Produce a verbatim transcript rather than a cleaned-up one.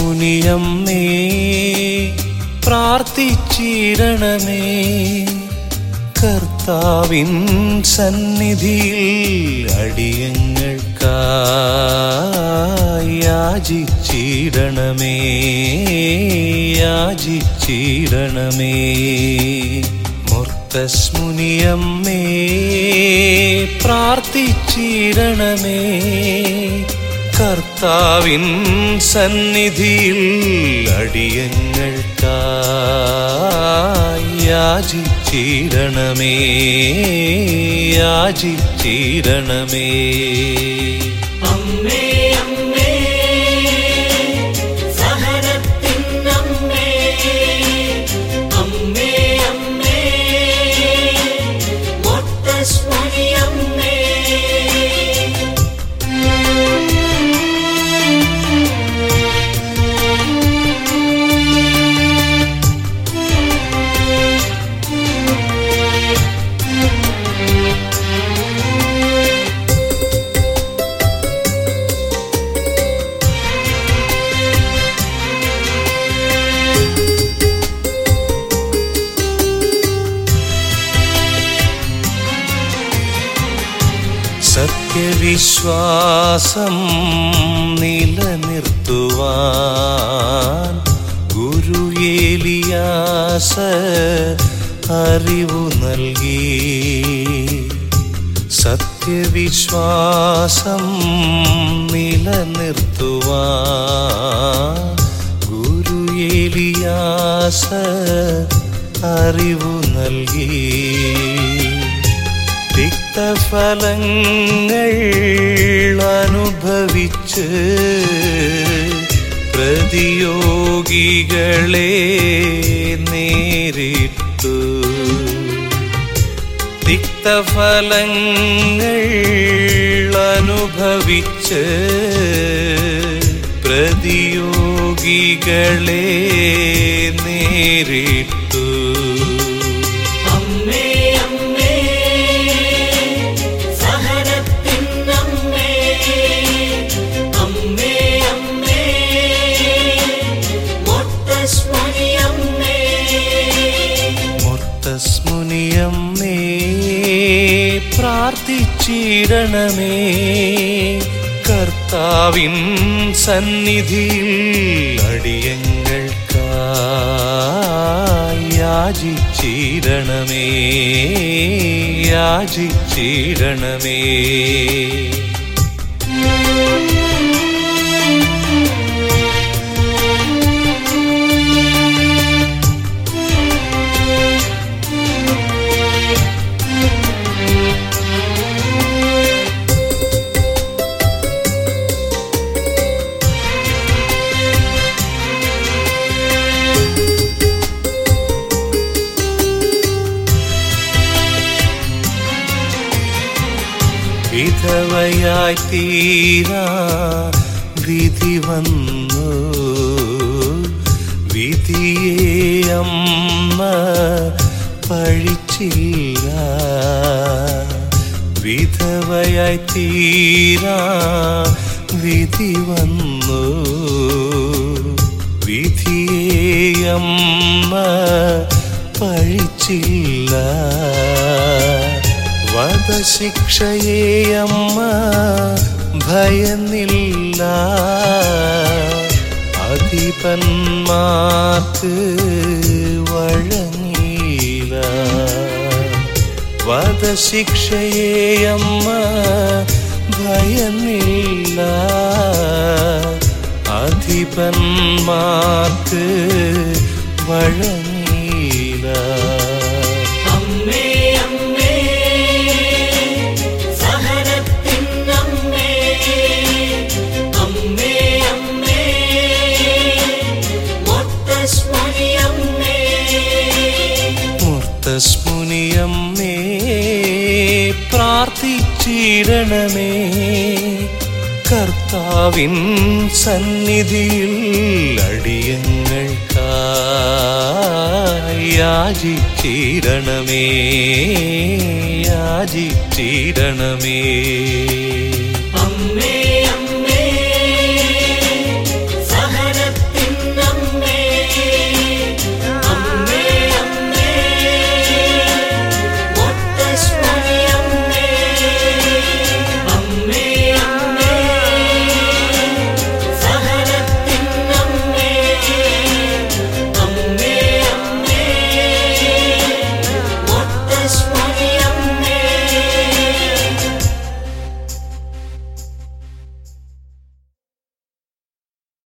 മുത്തശ്ശുനിയമ്മേ പ്രാർത്ഥിച്ചിടണമേ. കർത്താവിൻ സന്നിധിയിൽ അടിയങ്ങൾക്കായി യാചിച്ചിടണമേ, യാചിച്ചിടണമേ. മുത്തശ്ശുനിയമ്മേ പ്രാർത്ഥിച്ചിടണമേ. കർത്താവിൻ സന്നിധിയിൽ അടിയങ്ങൾക്കായി യാചിച്ചിടണമേ, യാചിച്ചിടണമേ. അമ്മേ അമ്മേ സഹനത്തിനമ്മേ, അമ്മേ അമ്മേ മുത്തശ്ശുനിയമ്മേ. സത്യവിശ്വാസം നിലനിർത്തുവാൻ ഗുരു ഏലിയാസ് അറിവു നൽകി. സത്യവിശ്വാസം നിലനിർത്തുവാൻ ഗുരു ഏലിയാസ് അറിവു നൽകി. തിക്തഫലങ്ങൾ അനുഭവിച്ച് പ്രതിയോഗികളെ നേരിട്ടു. തിക്തഫലങ്ങൾ അനുഭവിച്ച് പ്രതിയോഗികളെ നേരിട്ടു. മുത്തശ്ശുനിയമ്മേ പ്രാർത്ഥിച്ചിടണമേ. കർത്താവിൻ സന്നിധിയിൽ അടിയങ്ങൾക്കായി യാചിച്ചിടണമേ, യാചിച്ചിടണമേ. വിധവയായി തീരാ വിധി വന്നു. വിധിയെ അമ്മ പഴിച്ചില്ല. വിധവയായി തീരാ വിധി വന്നു. വിധിയെ അമ്മ പഴിച്ചില്ല. വധശിക്ഷയെ അമ്മ ഭയന്നില്ല. അധിപന്മാർക്ക് വഴങ്ങിയില്ല. വധശിക്ഷയെ അമ്മ ഭയന്നില്ല. അധിപന്മാർക്ക് വഴങ്ങിയില്ല. മുത്തശ്ശുനിയമ്മേ പ്രാർത്ഥിച്ചിടണമേ. കർത്താവിൻ സന്നിധിയിൽ അടിയങ്ങൾക്കായി യാചിച്ചിടണമേ, യാചിച്ചിടണമേ. അമ്മേ